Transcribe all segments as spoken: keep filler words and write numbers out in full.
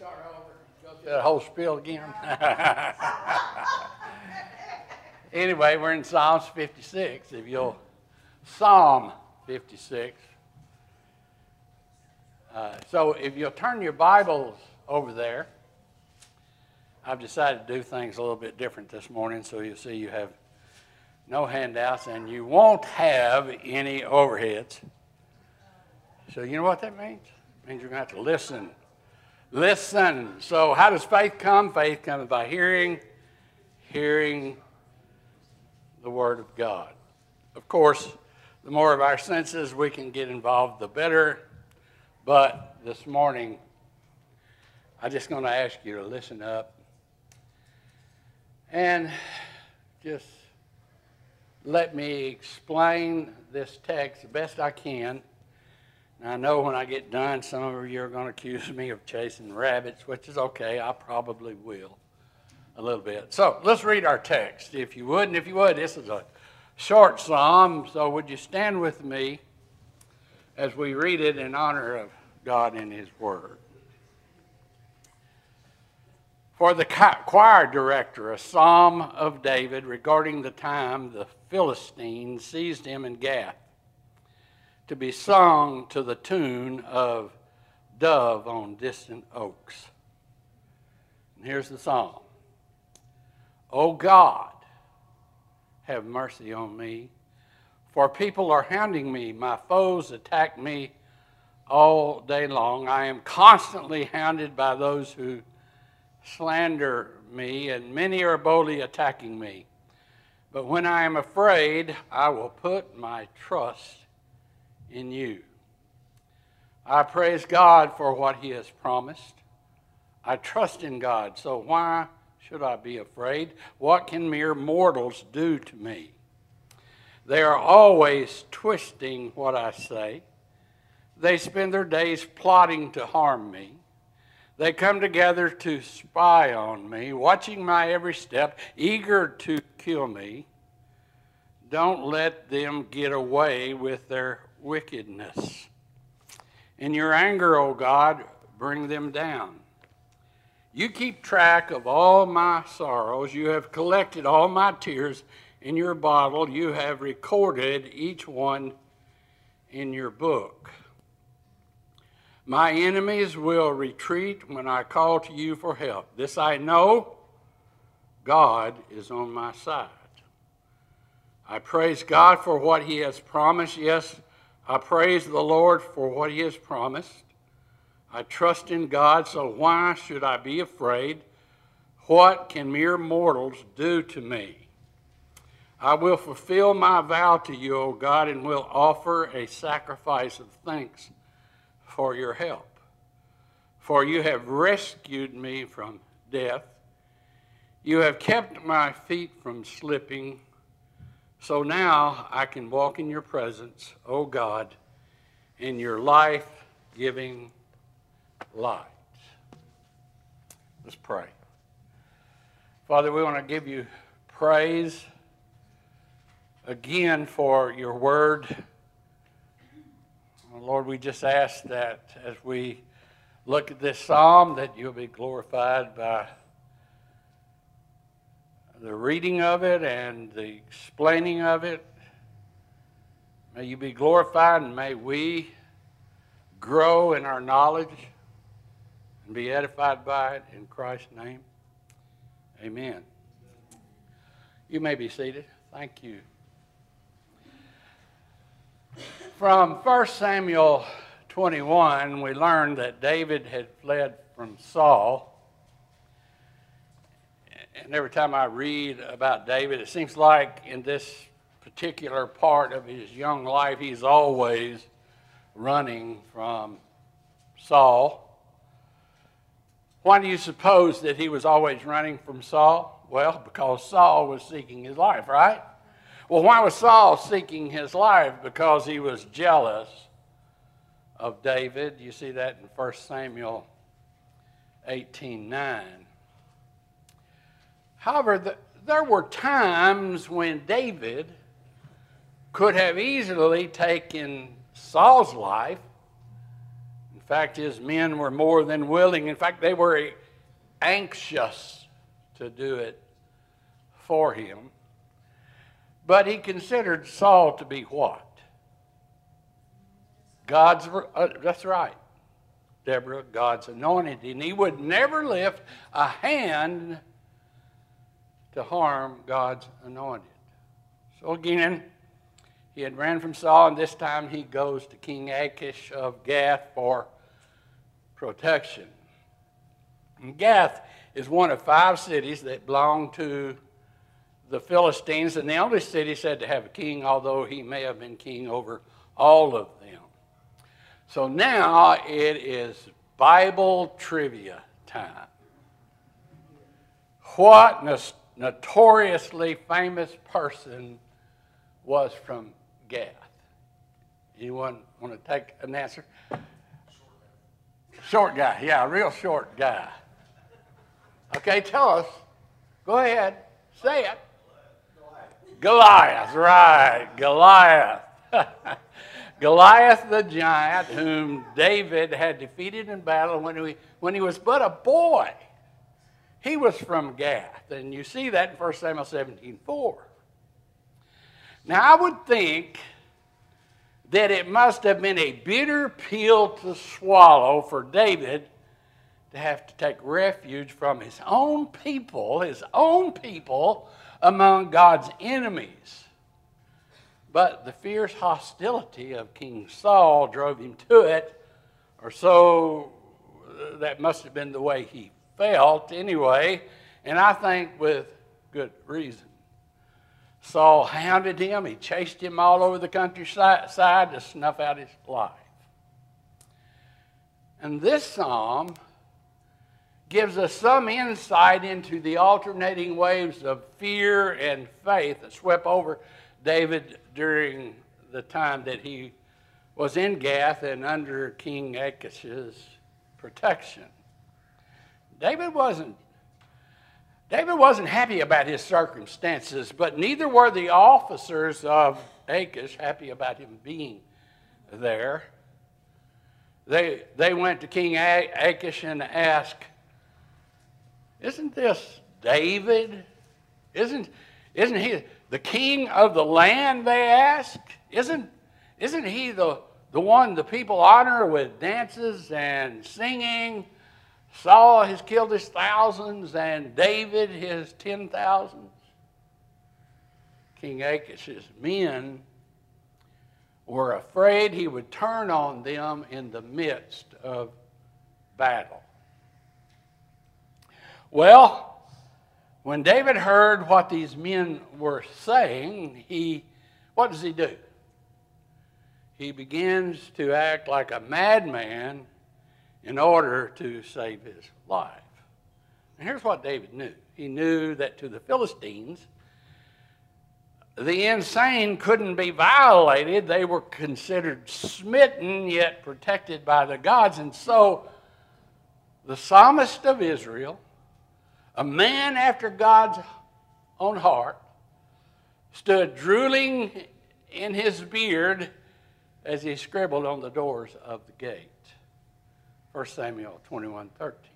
start over. Go through that whole spiel again. Anyway, we're in Psalms fifty-six. If you'll, Psalm fifty-six. Uh, so if you'll turn your Bibles over there, I've decided to do things a little bit different this morning, so you'll see you have no handouts and you won't have any overheads. So you know what that means? It means you're going to have to listen. Listen. So how does faith come? Faith comes by hearing, hearing the Word of God. Of course, the more of our senses we can get involved, the better. But this morning, I'm just going to ask you to listen up and just let me explain this text the best I can. And I know when I get done, some of you are going to accuse me of chasing rabbits, which is okay. I probably will a little bit. So let's read our text, if you would. And if you would, this is a short psalm, so would you stand with me as we read it in honor of God and His Word. For the choir director, a psalm of David regarding the time the Philistines seized him in Gath, to be sung to the tune of Dove on Distant Oaks. And here's the psalm. O God, have mercy on me, for people are hounding me. My foes attack me all day long. I am constantly hounded by those who slander me, and many are boldly attacking me. But when I am afraid, I will put my trust in you. I praise God for what He has promised. I trust in God, so why should I be afraid? What can mere mortals do to me? They are always twisting what I say. They spend their days plotting to harm me. They come together to spy on me, watching my every step, eager to kill me. Don't let them get away with their wickedness. In your anger, O God, bring them down. You keep track of all my sorrows. You have collected all my tears in your bottle. You have recorded each one in your book. My enemies will retreat when I call to you for help. This I know, God is on my side. I praise God for what He has promised. Yes, I praise the Lord for what He has promised. I trust in God, so why should I be afraid? What can mere mortals do to me? I will fulfill my vow to you, O God, and will offer a sacrifice of thanks for your help. For you have rescued me from death. You have kept my feet from slipping. So now I can walk in your presence, O God, in your life-giving light. Let's pray. Father, we want to give you praise again for your word. Lord, we just ask that as we look at this psalm, that you'll be glorified by the reading of it and the explaining of it. May you be glorified, and may we grow in our knowledge and be edified by it in Christ's name. Amen. You may be seated. Thank you. From First Samuel twenty-one, we learned that David had fled from Saul. And every time I read about David, it seems like in this particular part of his young life, he's always running from Saul. Why do you suppose that he was always running from Saul? Well, because Saul was seeking his life, right? Well, why was Saul seeking his life? Because he was jealous of David. You see that in First Samuel eighteen nine. However, the, there were times when David could have easily taken Saul's life and fact, his men were more than willing. In fact, they were anxious to do it for him. But he considered Saul to be what? God's, uh, that's right, Deborah, God's anointed. And he would never lift a hand to harm God's anointed. So again, he had ran from Saul, and this time he goes to King Achish of Gath for protection. And Gath is one of five cities that belong to the Philistines, and the only city said to have a king, although he may have been king over all of them. So now it is Bible trivia time. What notoriously famous person was from Gath? Anyone want to take an answer? Short guy, yeah, a real short guy. Okay, tell us. Go ahead, say it. Goliath, Goliath right, Goliath. Goliath the giant, whom David had defeated in battle when he, when he was but a boy. He was from Gath, and you see that in First Samuel seventeen four. Now, I would think that it must have been a bitter pill to swallow for David to have to take refuge from his own people, his own people, among God's enemies. But the fierce hostility of King Saul drove him to it, or so that must have been the way he felt anyway, and I think with good reason. Saul hounded him. He chased him all over the countryside to snuff out his life. And this psalm gives us some insight into the alternating waves of fear and faith that swept over David during the time that he was in Gath and under King Achish's protection. David wasn't David wasn't happy about his circumstances, but neither were the officers of Achish happy about him being there. They, they went to King Achish and asked, isn't this David? Isn't, isn't he the king of the land, they asked? Isn't, isn't he the, the one the people honor with dances and singing? Saul has killed his thousands, and David his ten thousands. King Achish's men were afraid he would turn on them in the midst of battle. Well, when David heard what these men were saying, he, what does he do? He begins to act like a madman in order to save his life. And here's what David knew. He knew that to the Philistines, the insane couldn't be violated. They were considered smitten, yet protected by the gods. And so the psalmist of Israel, a man after God's own heart, stood drooling in his beard as he scribbled on the doors of the gate. First Samuel twenty-one thirteen.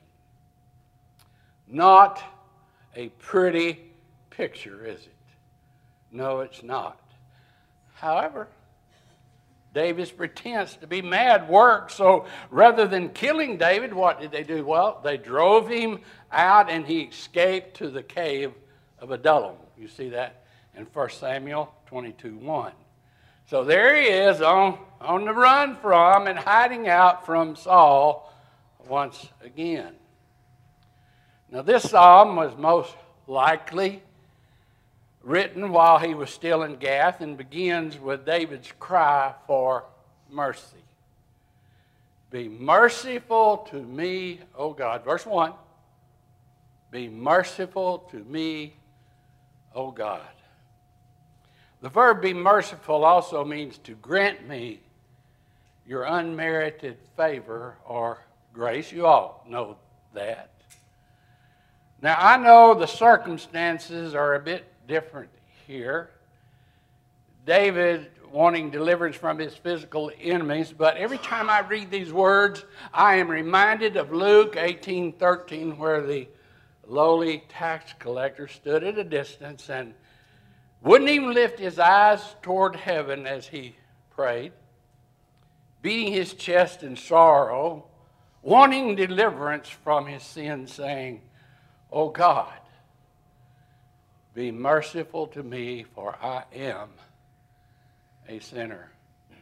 Not a pretty picture, is it? No, it's not. However, David's pretense to be mad worked, so rather than killing David, what did they do? Well, they drove him out and he escaped to the cave of Adullam. You see that in First Samuel twenty-two one. So there he is on, on the run from and hiding out from Saul once again. Now this psalm was most likely written while he was still in Gath and begins with David's cry for mercy. Be merciful to me, O God. Verse one. Be merciful to me, O God. The verb be merciful also means to grant me your unmerited favor or grace. You all know that. Now, I know the circumstances are a bit different here. David wanting deliverance from his physical enemies. But every time I read these words, I am reminded of Luke eighteen thirteen, where the lowly tax collector stood at a distance and wouldn't even lift his eyes toward heaven as he prayed, beating his chest in sorrow, wanting deliverance from his sins, saying, "O God, be merciful to me, for I am a sinner."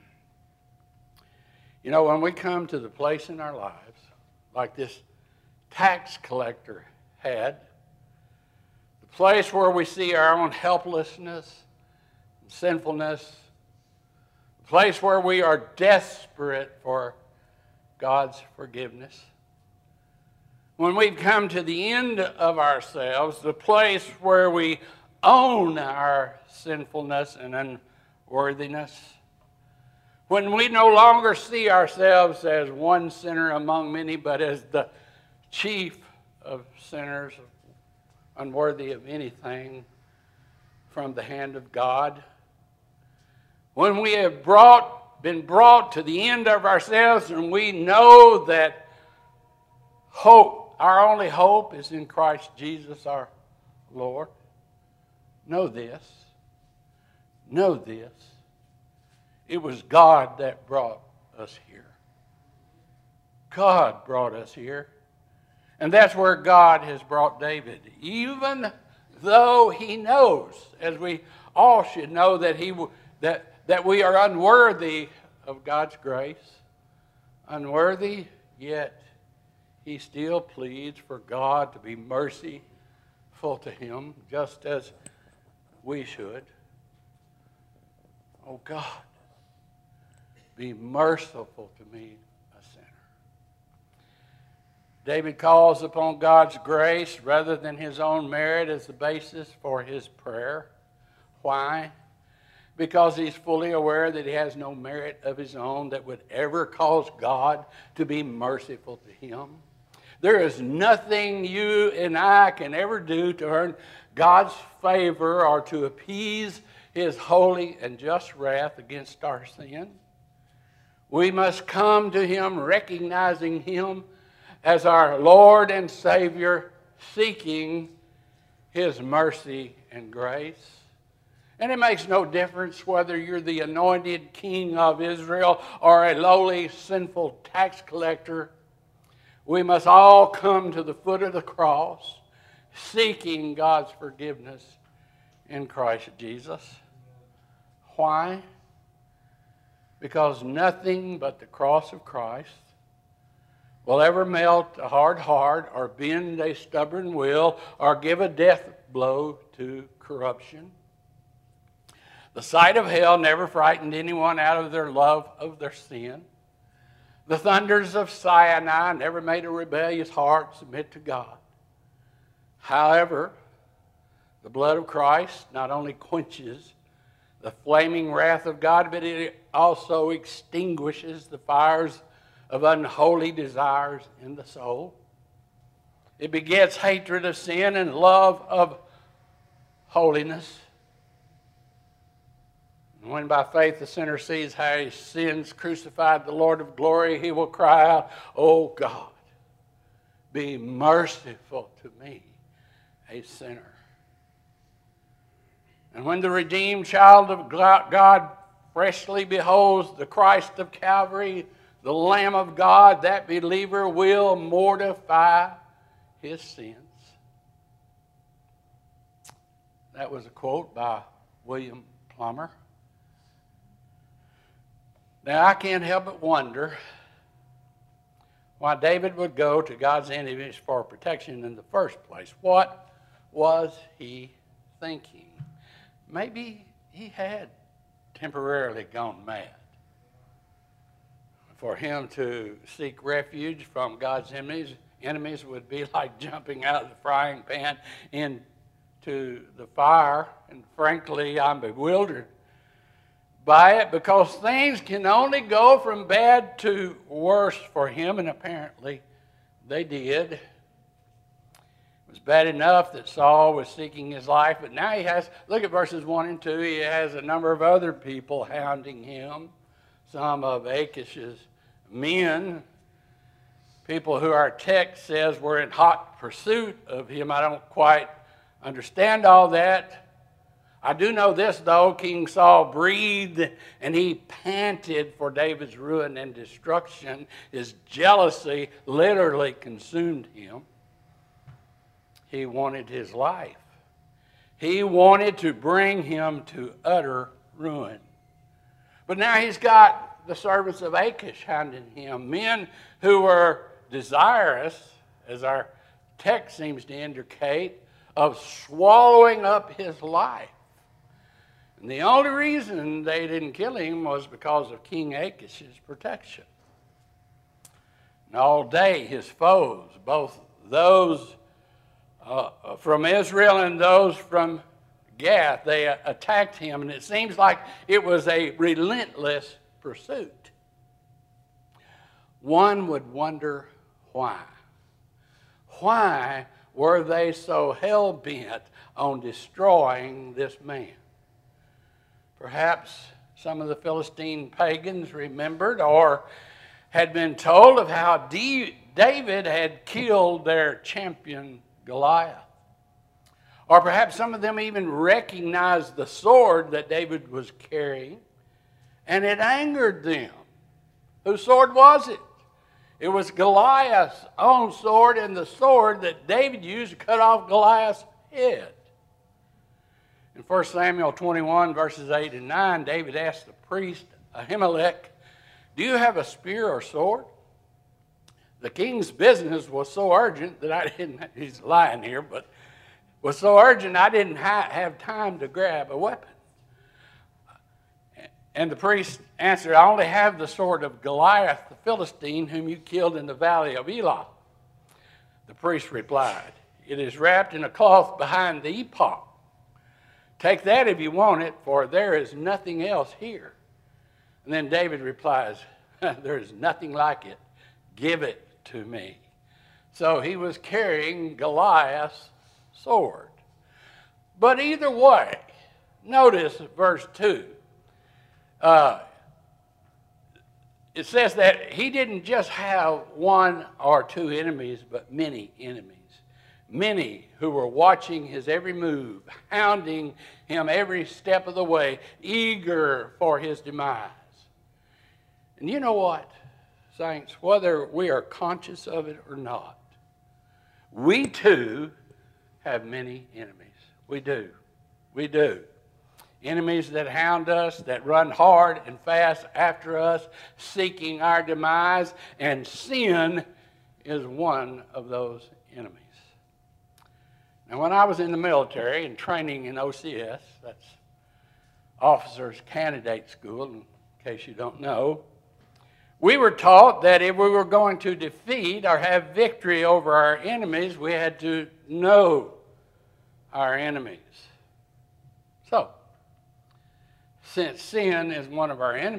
You know, when we come to the place in our lives, like this tax collector had, the place where we see our own helplessness and sinfulness, the place where we are desperate for God's forgiveness, when we've come to the end of ourselves, the place where we own our sinfulness and unworthiness, when we no longer see ourselves as one sinner among many, but as the chief of sinners, unworthy of anything from the hand of God, when we have brought, been brought to the end of ourselves and we know that hope, our only hope is in Christ Jesus our Lord. Know this. Know this. It was God that brought us here. God brought us here. And that's where God has brought David. Even though he knows, as we all should know, that, he, that, that we are unworthy of God's grace. Unworthy, yet he still pleads for God to be merciful to him, just as we should. Oh God, be merciful to me, a sinner. David calls upon God's grace rather than his own merit as the basis for his prayer. Why? Because he's fully aware that he has no merit of his own that would ever cause God to be merciful to him. There is nothing you and I can ever do to earn God's favor or to appease his holy and just wrath against our sin. We must come to him recognizing him as our Lord and Savior, seeking his mercy and grace. And it makes no difference whether you're the anointed king of Israel or a lowly, sinful tax collector. We must all come to the foot of the cross, seeking God's forgiveness in Christ Jesus. Why? Because nothing but the cross of Christ will ever melt a hard heart or bend a stubborn will or give a death blow to corruption. The sight of hell never frightened anyone out of their love of their sin. The thunders of Sinai never made a rebellious heart submit to God. However, the blood of Christ not only quenches the flaming wrath of God, but it also extinguishes the fires of unholy desires in the soul. It begets hatred of sin and love of holiness. And when by faith the sinner sees how his sins crucified the Lord of glory, he will cry out, "Oh God, be merciful to me, a sinner." And when the redeemed child of God freshly beholds the Christ of Calvary, the Lamb of God, that believer will mortify his sins. That was a quote by William Plummer. Now, I can't help but wonder why David would go to God's enemies for protection in the first place. What was he thinking? Maybe he had temporarily gone mad. For him to seek refuge from God's enemies, enemies would be like jumping out of the frying pan into the fire. And frankly, I'm bewildered by it, because things can only go from bad to worse for him, and apparently they did. It was bad enough that Saul was seeking his life, but now he has, look at verses one and two, he has a number of other people hounding him. Some of Achish's men, people who our text says were in hot pursuit of him. I don't quite understand all that. I do know this, though. King Saul breathed and he panted for David's ruin and destruction. His jealousy literally consumed him. He wanted his life. He wanted to bring him to utter ruin. But now he's got the servants of Achish hounding him, men who were desirous, as our text seems to indicate, of swallowing up his life. And the only reason they didn't kill him was because of King Achish's protection. And all day his foes, both those uh, from Israel and those from Gath, they attacked him, and it seems like it was a relentless pursuit. One would wonder why. Why were they so hell-bent on destroying this man? Perhaps some of the Philistine pagans remembered or had been told of how David had killed their champion Goliath. Or perhaps some of them even recognized the sword that David was carrying, and it angered them. Whose sword was it? It was Goliath's own sword, and the sword that David used to cut off Goliath's head. In First Samuel twenty-one, verses eight and nine, David asked the priest Ahimelech, "Do you have a spear or sword?" The king's business was so urgent that I didn't, he's lying here, but was so urgent I didn't ha- have time to grab a weapon. And the priest answered, "I only have the sword of Goliath the Philistine, whom you killed in the valley of Elah." The priest replied, "It is wrapped in a cloth behind the ephod. Take that if you want it, for there is nothing else here." And then David replies, "There is nothing like it. Give it to me." So he was carrying Goliath's sword. But either way, notice verse two. Uh, it says that he didn't just have one or two enemies, but many enemies. Many who were watching his every move, hounding him every step of the way, eager for his demise. And you know what, saints, whether we are conscious of it or not, we too have many enemies. We do. We do. Enemies that hound us, that run hard and fast after us, seeking our demise, and sin is one of those enemies. Now, when I was in the military and training in O C S, that's Officers Candidate School, in case you don't know, we were taught that if we were going to defeat or have victory over our enemies, we had to know our enemies. So, since sin is one of our enemies,